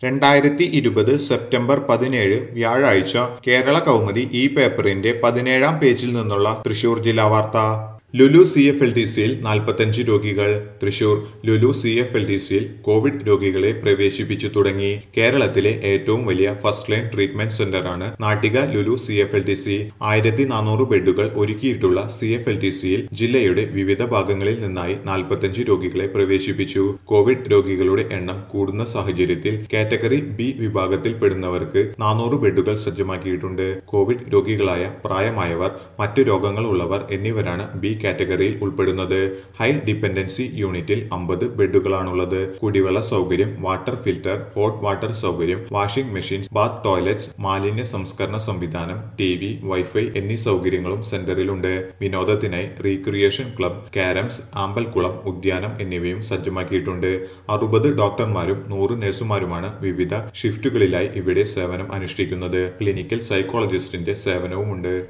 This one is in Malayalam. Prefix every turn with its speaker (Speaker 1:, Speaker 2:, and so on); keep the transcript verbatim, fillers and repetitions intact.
Speaker 1: രണ്ടായിരത്തി ഇരുപത് സെപ്റ്റംബർ പതിനേഴ് വ്യാഴാഴ്ച കേരള കൗമുദി ഈ പേപ്പറിന്റെ പതിനേഴാം പേജിൽ നിന്നുള്ള തൃശൂർ ജില്ലാ വാർത്ത. Lulu C F L T സിയിൽ നാൽപ്പത്തഞ്ച് രോഗികൾ. Thrissur Lulu C F L T സിയിൽ കോവിഡ് രോഗികളെ പ്രവേശിപ്പിച്ചു തുടങ്ങി. കേരളത്തിലെ ഏറ്റവും വലിയ ഫസ്റ്റ് ലൈൻ ട്രീറ്റ്മെന്റ് സെന്ററാണ് Nattika Lulu C F L T C. ആയിരത്തി നാനൂറ് ബെഡുകൾ ഒരുക്കിയിട്ടുള്ള സി എഫ് എൽ ടി സിയിൽ ജില്ലയുടെ വിവിധ ഭാഗങ്ങളിൽ നിന്നായി നാൽപ്പത്തഞ്ച് രോഗികളെ പ്രവേശിപ്പിച്ചു. കോവിഡ് രോഗികളുടെ എണ്ണം കൂടുന്ന സാഹചര്യത്തിൽ കാറ്റഗറി ബി വിഭാഗത്തിൽപ്പെടുന്നവർക്ക് നാനൂറ് ബെഡുകൾ സജ്ജമാക്കിയിട്ടുണ്ട്. കോവിഡ് രോഗികളായ പ്രായമായവർ, മറ്റു രോഗങ്ങൾ ഉള്ളവർ എന്നിവരാണ് ബി കാറ്റഗറിയിൽ ഉൾപ്പെടുന്നത്. ഹൈ ഡിപെൻഡൻസി യൂണിറ്റിൽ അമ്പത് ബെഡുകളാണുള്ളത്. കുടിവെള്ള സൗകര്യം, വാട്ടർ ഫിൽറ്റർ, ഹോട്ട് വാട്ടർ സൗകര്യം, വാഷിംഗ് മെഷീൻ, ബാത്ത് ടോയ്ലറ്റ്സ്, മാലിന്യ സംസ്കരണ സംവിധാനം, ടി വി, വൈഫൈ എന്നീ സൗകര്യങ്ങളും സെന്ററിലുണ്ട്. വിനോദത്തിനായി റീക്രിയേഷൻ ക്ലബ്, കാരംസ്, ആമ്പൽക്കുളം ഉദ്യാനം എന്നിവയും സജ്ജമാക്കിയിട്ടുണ്ട്. അറുപത് ഡോക്ടർമാരും നൂറ് നഴ്സുമാരുമാണ് വിവിധ ഷിഫ്റ്റുകളിലായി ഇവിടെ സേവനം അനുഷ്ഠിക്കുന്നത്. ക്ലിനിക്കൽ സൈക്കോളജിസ്റ്റിന്റെ സേവനവുമുണ്ട്.